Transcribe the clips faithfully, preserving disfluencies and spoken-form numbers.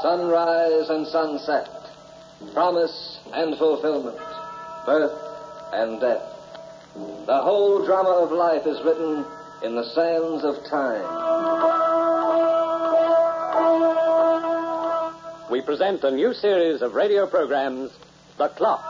sunrise and sunset, promise and fulfillment, birth and death. The whole drama of life is written in the sands of time. We present a new series of radio programs, The Clock.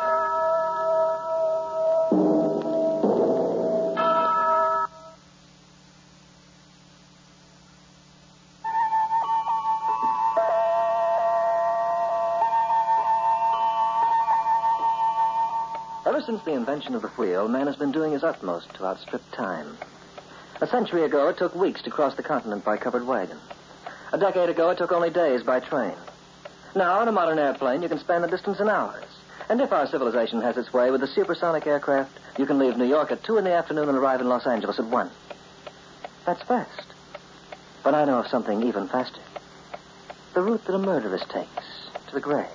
Ever since the invention of the wheel, man has been doing his utmost to outstrip time. A century ago, it took weeks to cross the continent by covered wagon. A decade ago, it took only days by train. Now, in a modern airplane, you can span the distance in hours. And if our civilization has its way with the supersonic aircraft, you can leave New York at two in the afternoon and arrive in Los Angeles at one. That's fast. But I know of something even faster. The route that a murderess takes to the grave.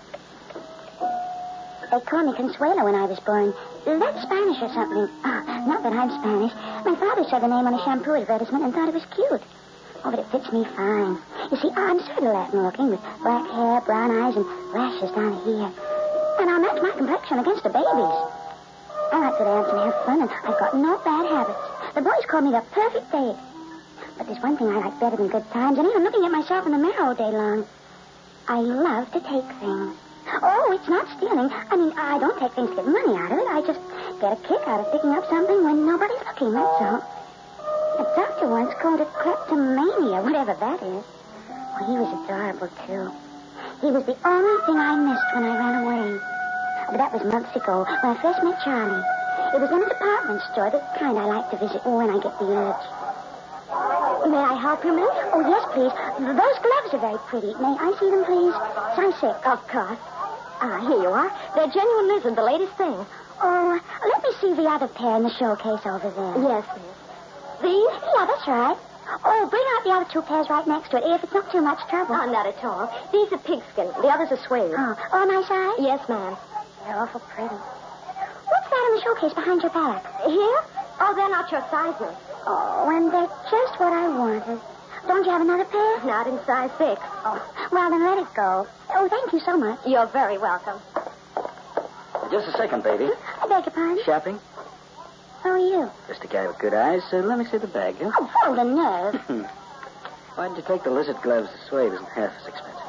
They called me Consuelo when I was born. That's Spanish or something. Oh, not that I'm Spanish. My father saw the name on a shampoo advertisement and thought it was cute. Oh, but it fits me fine. You see, I'm sort of Latin-looking with black hair, brown eyes, and lashes down here. And I'll match my complexion against the baby's. I like to dance and have fun, and I've got no bad habits. The boys call me the perfect date. But there's one thing I like better than good times, and even looking at myself in the mirror all day long. I love to take things. Oh, it's not stealing. I mean, I don't take things to get money out of it. I just get a kick out of picking up something when nobody's looking, that's all. A doctor once called it kleptomania, whatever that is. Oh, he was adorable, too. He was the only thing I missed when I ran away. But that was months ago, when I first met Charlie. It was in a department store, the kind I like to visit when I get the urge. May I help you, miss? Oh, yes, please. Those gloves are very pretty. May I see them, please? I'm sick. Of course. Ah, here you are. They're genuine lizard, the latest thing. Oh, let me see the other pair in the showcase over there. Yes, miss. These? Yeah, that's right. Oh, bring out the other two pairs right next to it, if it's not too much trouble. Oh, not at all. These are pigskin. The others are suede. Oh, oh, my size? Yes, ma'am. They're awful pretty. What's that in the showcase behind your back? Here? Oh, they're not your size, miss. Oh, and they're just what I wanted. Don't you have another pair? Not in size six. Oh, well, then let it go. Oh, thank you so much. You're very welcome. Just a second, baby. I beg your pardon? Shopping? Who are you? Just a guy with good eyes, so let me see the bag, huh? Oh, hold the nerve. Why did you take the lizard gloves? The suede isn't half as expensive.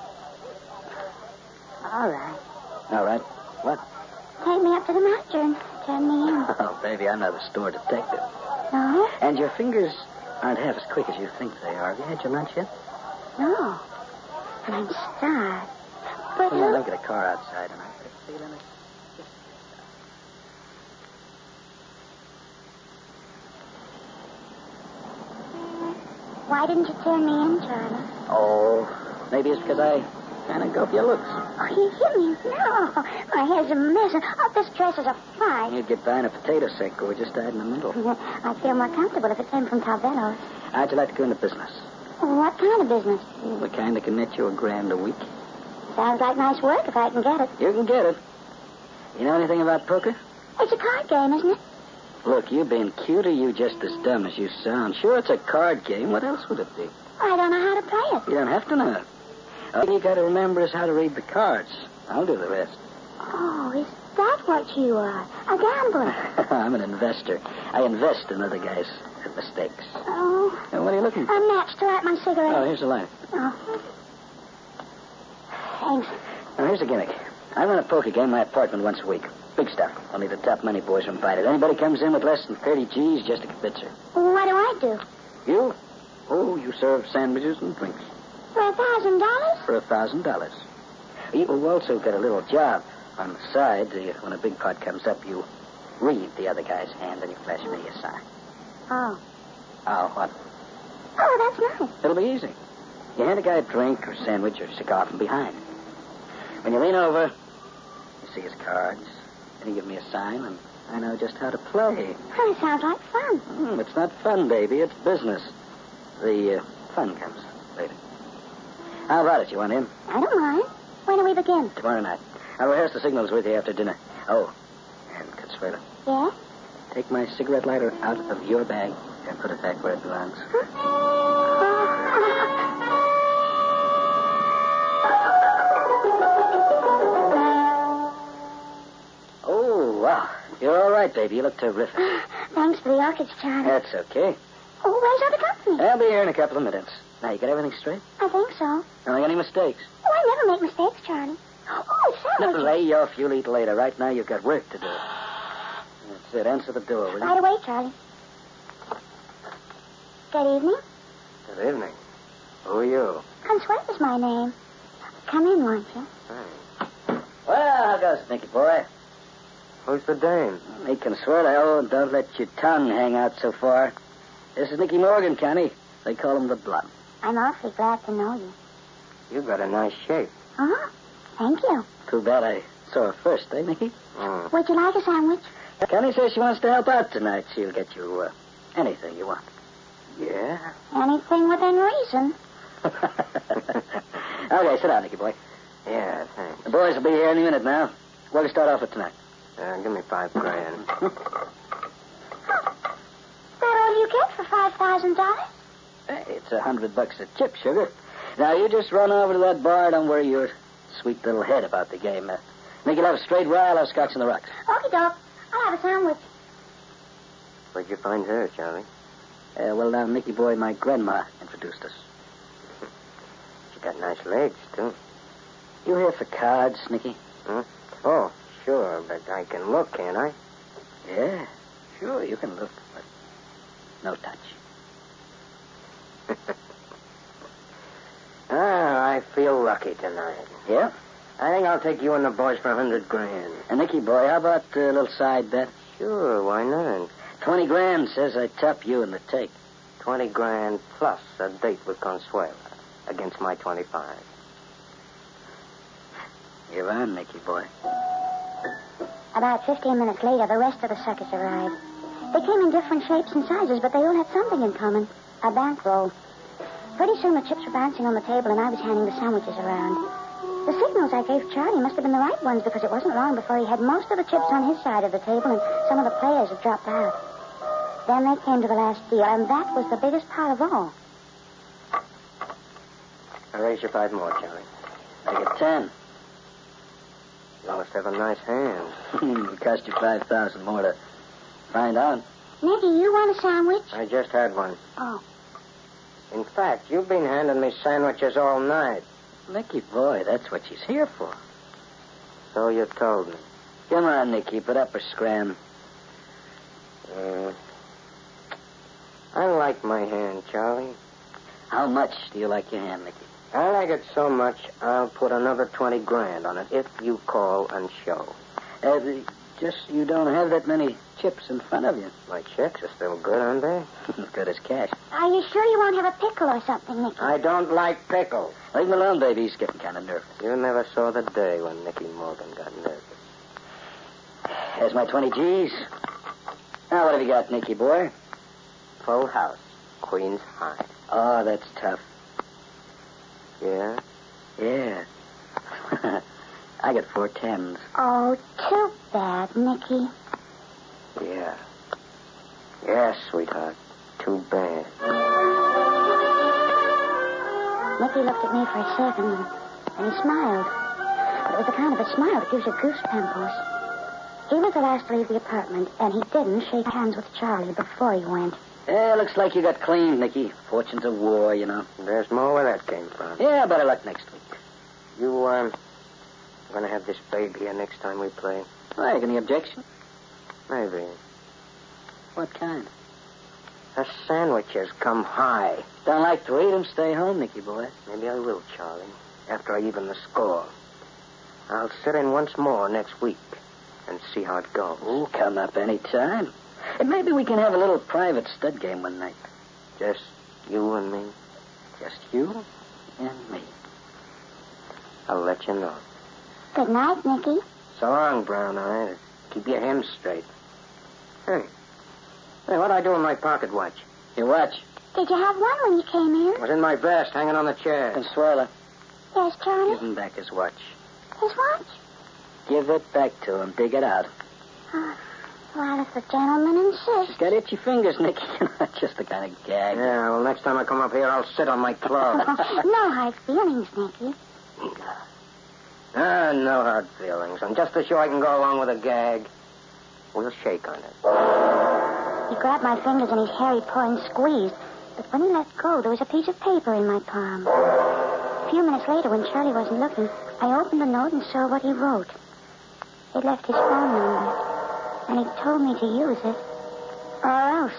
All right. All right. What? Take me up to the master and turn me in. Oh, baby, I'm not a store detective. No? And your fingers aren't half as quick as you think they are. Have you had your lunch yet? No. And I'm starved. But Well, uh, look at a car outside, and I got a feeling it's... why didn't you turn me in, Charlie? Oh, maybe it's because I kind of go for your looks. Oh, you hit me. No. My hair's a mess. And, oh, this dress is a fight. You'd get by in a potato sack or just died in the middle. I'd feel more comfortable if it came from Talbello's. How'd you like to go into business? What kind of business? The kind that can net you a grand a week. Sounds like nice work if I can get it. You can get it. You know anything about poker? It's a card game, isn't it? Look, you being cute or you just as dumb as you sound. Sure, it's a card game. What else would it be? I don't know how to play it. You don't have to know it. All you got to remember is how to read the cards. I'll do the rest. Oh, is that what you are? A gambler? I'm an investor. I invest in other guys' mistakes. Oh. And what are you looking for? A match to light my cigarette. Oh, here's the light. Oh. Thanks. Now, here's the gimmick. I run a poker game in my apartment once a week. Big stuff. Only the top money boys are invited. Anybody comes in with less than thirty G's, just a kibitzer. What do I do? You? Oh, you serve sandwiches and drinks. For a thousand dollars? For a thousand dollars. You also get a little job on the side. Uh, when a big pot comes up, you read the other guy's hand and you flash me a sign. Oh. Oh, what? Oh, that's nice. It'll be easy. You hand a guy a drink or sandwich or cigar from behind. When you lean over, you see his cards, and you give me a sign, and I know just how to play. Well, it sounds like fun. Mm, it's not fun, baby. It's business. The uh, fun comes later. How about it? You want in? I don't mind. When do we begin? Tomorrow night. I'll rehearse the signals with you after dinner. Oh, and Consuelo. Yeah? Take my cigarette lighter out of your bag and put it back where it belongs. Huh? Oh. You're all right, baby. You look terrific. Thanks for the orchids, Charlie. That's okay. Oh, where's all the company? They'll be here in a couple of minutes. Now, you got everything straight? I think so. Don't make any mistakes. Oh, I never make mistakes, Charlie. Oh, it's No, sandwiches. lay off. You'll eat later. Right now, you've got work to do. That's it. Answer the door, will you? Right away, Charlie. Good evening. Good evening. Who are you? Consuela's my name. Come in, won't you? Hey. Well, how goes it, Nicky boy? Who's the dame? Me, Consuela. Oh, don't let your tongue hang out so far. This is Nicky Morgan, Connie. They call him the Blunt. I'm awfully glad to know you. You got a nice shape. Uh-huh. Thank you. Too bad I saw her first, eh, Nicky? Mm. Would you like a sandwich? Connie says she wants to help out tonight. She'll get you uh, anything you want. Yeah? Anything within reason. Okay, sit down, Nicky boy. Yeah, thanks. The boys will be here any minute now. What do you start off with tonight? Uh, give me five grand. That all you get for five thousand dollars? Hey, it's a hundred bucks a chip, sugar. Now, you just run over to that bar. Don't worry your sweet little head about the game. Uh, Nicky will have a straight rye. I'll have scotch in the rocks. Okie doke. I'll have a sandwich. Where'd you find her, Charlie? Uh, well, now, Nicky boy, my grandma introduced us. She got nice legs, too. You here for cards, Nicky? Huh? Oh, sure, but I can look, can't I? Yeah, sure, you can look, but no touch. Ah, I feel lucky tonight. Yeah? I think I'll take you and the boys for a hundred grand. And Nicky boy, how about a little side bet? Sure, why not? Twenty grand says I top you in the take. Twenty grand plus a date with Consuela against my twenty-five. You're on, Nicky boy. About fifteen minutes later, the rest of the suckers arrived. They came in different shapes and sizes, but they all had something in common. A bankroll. Pretty soon the chips were bouncing on the table, and I was handing the sandwiches around. The signals I gave Charlie must have been the right ones, because it wasn't long before he had most of the chips on his side of the table, and some of the players had dropped out. Then they came to the last deal, and that was the biggest part of all. I'll raise you five more, Charlie. I get ten. You must have a nice hand. It cost you five thousand more to find out. Nicky, you want a sandwich? I just had one. Oh. In fact, you've been handing me sandwiches all night. Nicky boy, that's what she's here for. So you told me. Come on, Nicky, put up a scram. Uh, I like my hand, Charlie. How much do you like your hand, Nicky? I like it so much, I'll put another twenty grand on it if you call and show. Uh, just you don't have that many chips in front of you. My checks are still good, aren't they? As good as cash. Are you sure you won't have a pickle or something, Nicky? I don't like pickles. Leave him alone, baby. He's getting kind of nervous. You never saw the day when Nicky Morgan got nervous. There's my twenty G's. Now, what have you got, Nicky boy? Full house. Queen's High. Oh, that's tough. Yeah? Yeah. I got four tens. Oh, too bad, Nicky. Yeah. Yeah, sweetheart. Too bad. Nicky looked at me for a second, and, and he smiled. But it was the kind of a smile that gives you goose pimples. He was the last to leave the apartment, and he didn't shake hands with Charlie before he went. Yeah, looks like you got clean, Nicky. Fortunes of war, you know. There's more where that came from. Yeah, better luck next week. You, um, going to have this baby here next time we play? Well, any objection? Maybe. What kind? The sandwiches come high. Don't like to eat them, stay home, Nicky boy. Maybe I will, Charlie, after I even the score. I'll sit in once more next week and see how it goes. Oh, come up any time. And maybe we can have a little private stud game one night. Just you and me? Just you and me. I'll let you know. Good night, Nicky. So long, Brown Eye. Keep your hems straight. Hey. Hey, what'd I do with my pocket watch? Your watch. Did you have one when you came in? It was in my vest, hanging on the chair. Consuela, Yes, Charlie. give him back his watch. His watch? Give it back to him. Dig it out. Oh, well, if the gentleman insists. She's got itchy fingers, Nicky. Just the kind of gag. Yeah, well, next time I come up here, I'll sit on my clothes. No hard feelings, Nicky. Ah, no hard feelings. I'm just as sure I can go along with a gag. We'll shake on it. He grabbed my fingers in his hairy paw and squeezed. But when he let go, there was a piece of paper in my palm. A few minutes later, when Charlie wasn't looking, I opened the note and saw what he wrote. He'd left his phone number, and he told me to use it, or else.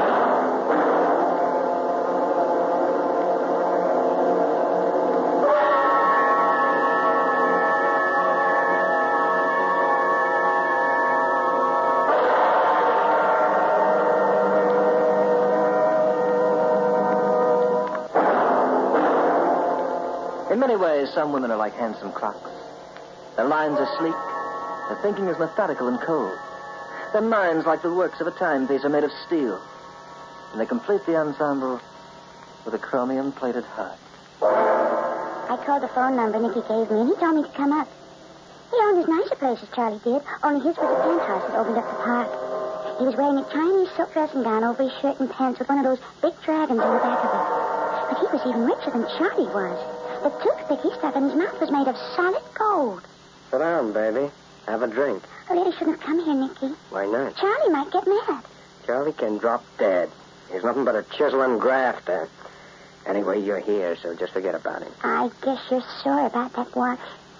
In many ways, some women are like handsome clocks. Their lines are sleek. Their thinking is methodical and cold. Their minds, like the works of a timepiece, are made of steel. And they complete the ensemble with a chromium-plated heart. I called the phone number Nicky gave me, and he told me to come up. He owned as nice a place as Charlie did, only his was a penthouse that opened up the park. He was wearing a Chinese silk dressing gown over his shirt and pants with one of those big dragons on the back of it. But he was even richer than Charlie was. The toothpick he stuck in his mouth was made of solid gold. Sit down, baby. Have a drink. A lady shouldn't have come here, Nicky. Why not? Charlie might get mad. Charlie can drop dead. He's nothing but a chiseling grafter. Anyway, you're here, so just forget about him. I guess you're sore about that watch.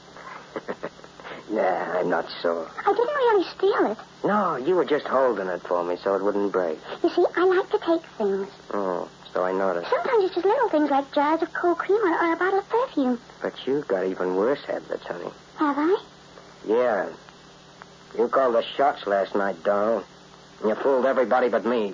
Nah, I'm not sore. I didn't really steal it. No, you were just holding it for me so it wouldn't break. You see, I like to take things. Oh, so I noticed. Sometimes it's just little things like jars of cold cream or, or a bottle of perfume. But you got even worse habits, honey. Have I? Yeah. You called the shots last night, doll. And you fooled everybody but me.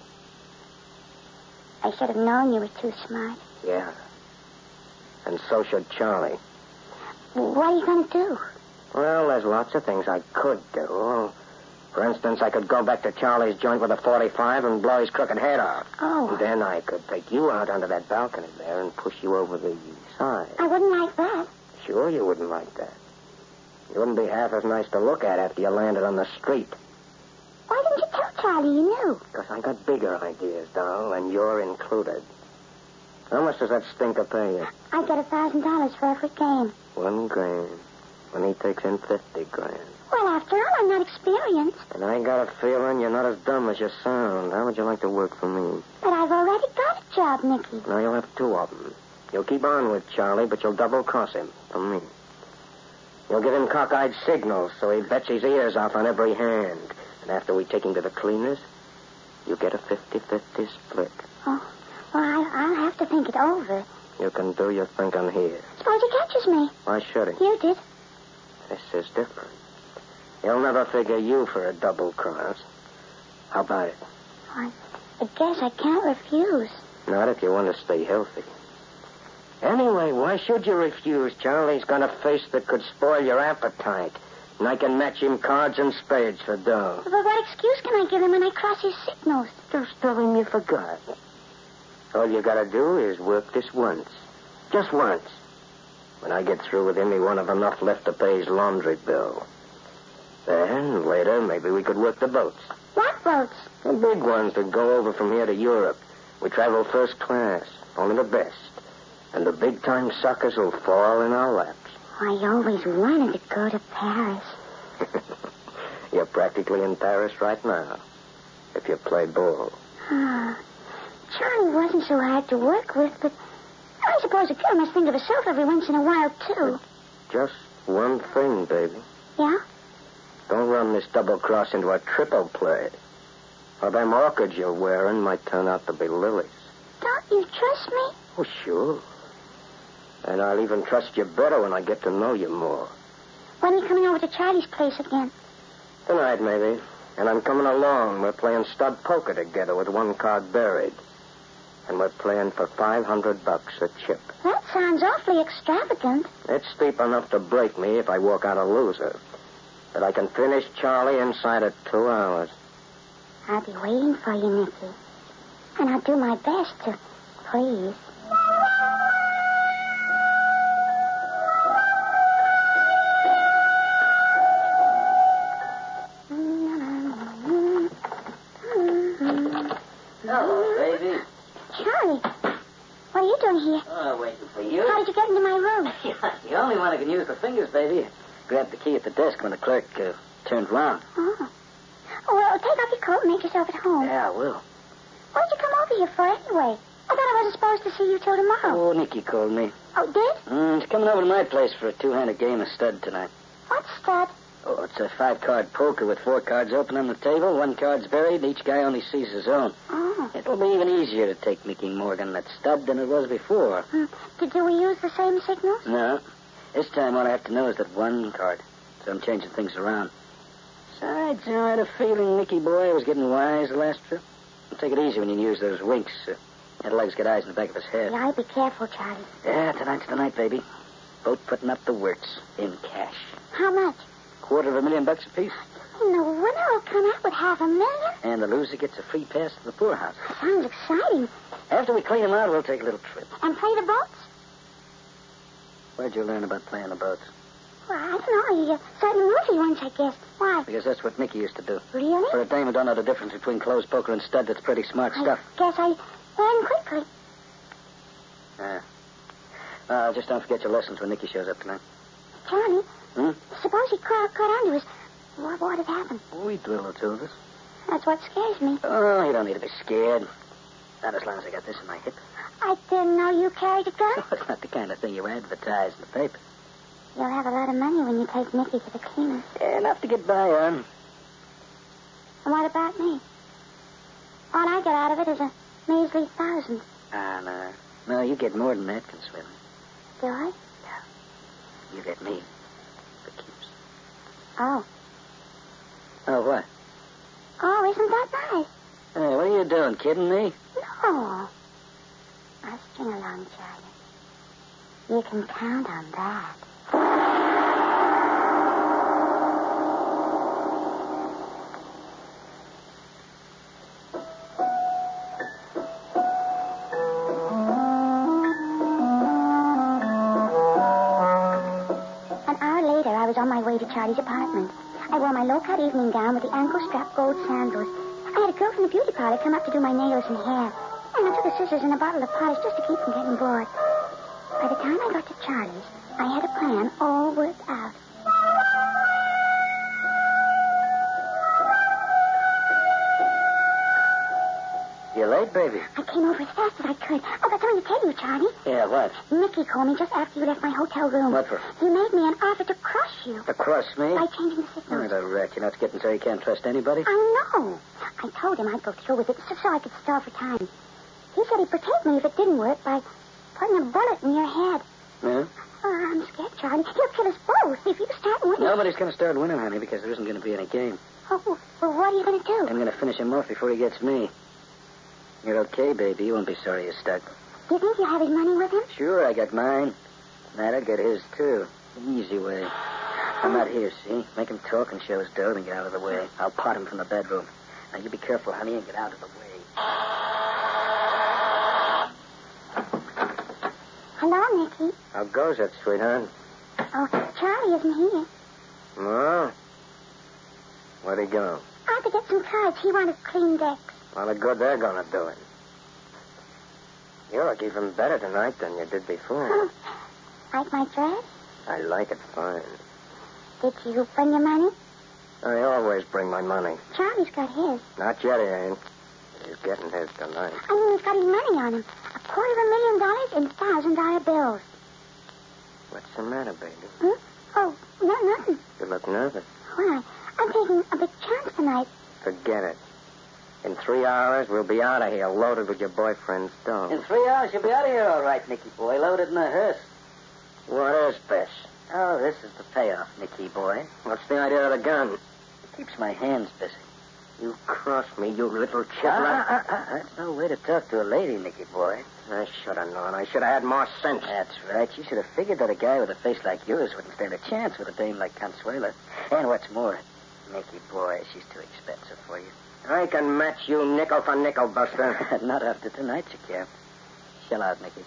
I should have known you were too smart. Yeah. And so should Charlie. What are you going to do? Well, there's lots of things I could do. For instance, I could go back to Charlie's joint with a forty-five and blow his crooked head off. Oh. And then I could take you out onto that balcony there and push you over the side. I wouldn't like that. Sure you wouldn't like that. You wouldn't be half as nice to look at after you landed on the street. Why didn't you tell Charlie you knew? Because I got bigger ideas, doll, and you're included. How much does that stinker pay you? I get a thousand dollars for every game. One grand. When he takes in fifty grand. Well, after all, I'm not experienced. And I got a feeling you're not as dumb as you sound. How would you like to work for me? But I've already got a job, Nicky. Now you'll have two of them. You'll keep on with Charlie, but you'll double-cross him for me. You'll give him cockeyed signals so he bets his ears off on every hand. And after we take him to the cleaners, you get a fifty-fifty split. Oh, well, I, I'll have to think it over. You can do your thinking here. Suppose he catches me. Why should he? You did. This is different. He'll never figure you for a double cross. How about it? I, I guess I can't refuse. Not if you want to stay healthy. Anyway, why should you refuse? Charlie's got a face that could spoil your appetite. And I can match him cards and spades for dough. But what excuse can I give him when I cross his signals? Just tell him you forgot. All you gotta do is work this once. Just once. When I get through with him, he won't have enough left to pay his laundry bill. Then, later, maybe we could work the boats. What boats? The big ones that go over from here to Europe. We travel first class, only the best. And the big-time suckers will fall in our laps. I always wanted to go to Paris. You're practically in Paris right now, if you play ball. Oh, Charlie wasn't so hard to work with, but I suppose a girl must think of herself every once in a while, too. Just one thing, baby. Yeah? Don't run this double cross into a triple play. Or them orchids you're wearing might turn out to be lilies. Don't you trust me? Oh, sure. And I'll even trust you better when I get to know you more. When are you coming over to Charlie's place again? Tonight, maybe. And I'm coming along. We're playing stud poker together with one card buried. And we're playing for five hundred bucks a chip. That sounds awfully extravagant. It's steep enough to break me if I walk out a loser. But I can finish Charlie inside of two hours. I'll be waiting for you, Nicky. And I'll do my best to please. Hello, baby. Charlie, what are you doing here? Oh, waiting for you. How did you get into my room? The only one who can use the fingers, baby. Grabbed the key at the desk when the clerk uh, turned round. Oh. Oh, well, take off your coat and make yourself at home. Yeah, I will. What'd you come over here for anyway? I thought I wasn't supposed to see you till tomorrow. Oh, Nicky called me. Oh, did? Mm, he's coming over to my place for a two-handed game of stud tonight. What stud? Oh, it's a five-card poker with four cards open on the table. One card's buried. Each guy only sees his own. Oh. It'll be even easier to take Mickey Morgan that stud than it was before. Hmm. Did we use the same signals? No. This time all I have to know is that one card. So I'm changing things around. Besides, you know, I had a feeling Mickey boy was getting wise the last trip. Take it easy when you use those winks. Uh, that leg's got eyes in the back of his head. Yeah, be careful, Charlie. Yeah, tonight's the night, baby. Both putting up the works in cash. How much? Quarter of a million bucks apiece. And the winner will come out with half a million? And the loser gets a free pass to the poorhouse. Sounds exciting. After we clean them out, we'll take a little trip. And play the boats? Where'd you learn about playing the boats? Well, I don't know. You started Ruthie once, I guess. Why? Because that's what Mickey used to do. Really? For a dame who don't know the difference between closed poker and stud, that's pretty smart I stuff. guess I learned quickly. Yeah. Uh, just don't forget your lessons when Nicky shows up tonight. Charlie, Hmm? suppose he caught, caught onto us. What would have happened? We drill the two of us. That's what scares me. Oh, you don't need to be scared. Not as long as I got this in my hip. I didn't know you carried a gun. It's not the kind of thing you advertise in the paper. You'll have a lot of money when you take Nicky to the cleaners. Yeah, enough to get by on. And what about me? All I get out of it is a measly thousand. Ah, no. No, you get more than that, Consuelo. Do I? You get me. For keeps. Oh. Oh, what? Oh, isn't that nice? Hey, what are you doing, kidding me? No. I'll string along, Charlie. You can count on that. An hour later, I was on my way to Charlie's apartment. I wore my low-cut evening gown with the ankle-strap gold sandals. I had a girl from the beauty parlor come up to do my nails and hair. And I took the scissors and a bottle of polish just to keep from getting bored. By the time I got to Charlie's, I had a plan all worked out. You late, baby? I came over as fast as I could. I got something to tell you, Charlie. Yeah, what? Mickey called me just after you left my hotel room. What for? He made me an offer to crush you. To crush me? By changing the Oh, signals. the rat. You know, it's getting so you can't trust anybody. I know. I told him I'd go through with it so, so I could stall for time. He said he'd protect me if it didn't work by putting a bullet in your head. Yeah? Oh, I'm scared, Charlie. He'll kill us both if you start winning. Nobody's going to start winning, honey, because there isn't going to be any game. Oh, well, what are you going to do? I'm going to finish him off before he gets me. You're okay, baby. You won't be sorry you stuck. Do you think you'll have his money with him? Sure, I got mine. That'll get his, too. The easy way. I'm not here, see? Make him talk and show his dough and get out of the way. I'll pot him from the bedroom. Now, you be careful, honey, and get out of the way. Hello, Nicky. How goes it, sweetheart? Oh, Charlie isn't here. No? Where'd he go? I had to get some cards. He wanted clean decks. Well, the good they're going to do it. You look even better tonight than you did before. Like my dress? I like it fine. Did you bring your money? I always bring my money. Charlie's got his. Not yet, he ain't. He's getting his tonight. I mean, he's got his money on him. A quarter of a million dollars in thousand-dollar bills. What's the matter, baby? Hmm? Oh, no, nothing. You look nervous. Why? I'm taking a big chance tonight. Forget it. In three hours, we'll be out of here, loaded with your boyfriend's dough. In three hours, you'll be out of here all right, Nicky boy. Loaded in a hearse. What is this? Oh, this is the payoff, Nicky boy. What's the idea of the gun? It keeps my hands busy. You cross me, you little Ah, chipper. ah, ah, that's no way to talk to a lady, Nicky boy. I should have known. I should have had more sense. That's right. You should have figured that a guy with a face like yours wouldn't stand a chance with a dame like Consuela. And what's more, Nicky boy, she's too expensive for you. I can match you nickel for nickel, Buster. Not after tonight, you can't. Shell out, Nicky.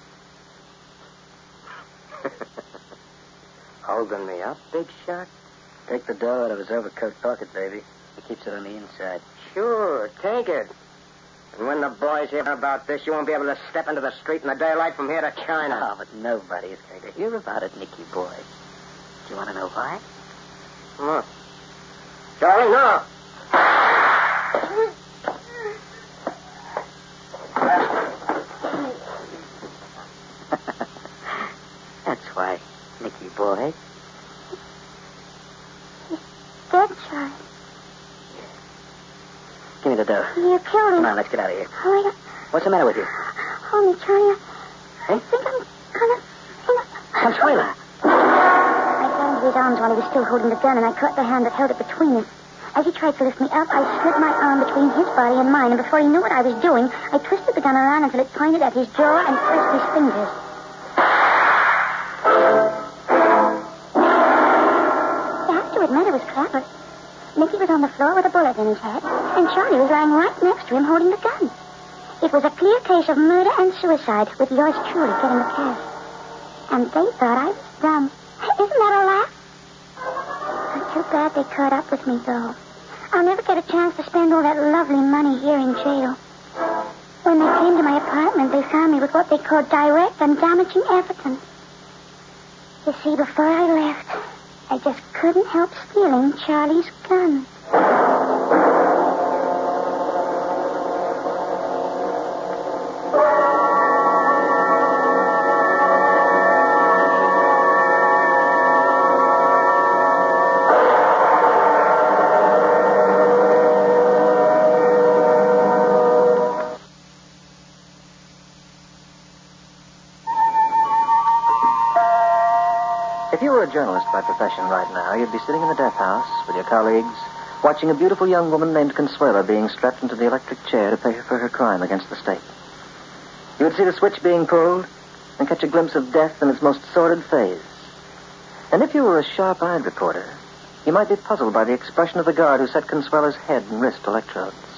Holding me up, big shot? Take the dough out of his overcoat pocket, baby. He keeps it on the inside. Sure, take it. And when the boys hear about this, you won't be able to step into the street in the daylight from here to China. Oh, but nobody is going to hear about it, Nicky boy. Do you want to know why? Look. Charlie, no. That's why, Nicky boy. Dead, Charlie. Give me the dough. You killed him. Come on, let's get out of here. Oh, I don't... What's the matter with you? Hold me, Charlie. I Hey? think I'm gonna... Consuela. I fell into his arms while he was still holding the gun, and I caught the hand that held it between us. As he tried to lift me up, I slipped my arm between his body and mine, and before he knew what I was doing, I twisted the gun around until it pointed at his jaw and pressed his fingers. You have to admit it was clever. Nicky was on the floor with a bullet in his head, and Charlie was lying right next to him holding the gun. It was a clear case of murder and suicide, with yours truly getting the cash. And they thought I was dumb. Isn't that a laugh? I'm too bad they caught up with me, though. I'll never get a chance to spend all that lovely money here in jail. When they came to my apartment, they found me with what they called direct and damaging evidence. You see, before I left, I just couldn't help stealing Charlie's gun. If you were a journalist by profession right now, you'd be sitting in the death house with your colleagues, watching a beautiful young woman named Consuela being strapped into the electric chair to pay for her crime against the state. You would see the switch being pulled and catch a glimpse of death in its most sordid phase. And if you were a sharp-eyed reporter, you might be puzzled by the expression of the guard who set Consuela's head and wrist electrodes.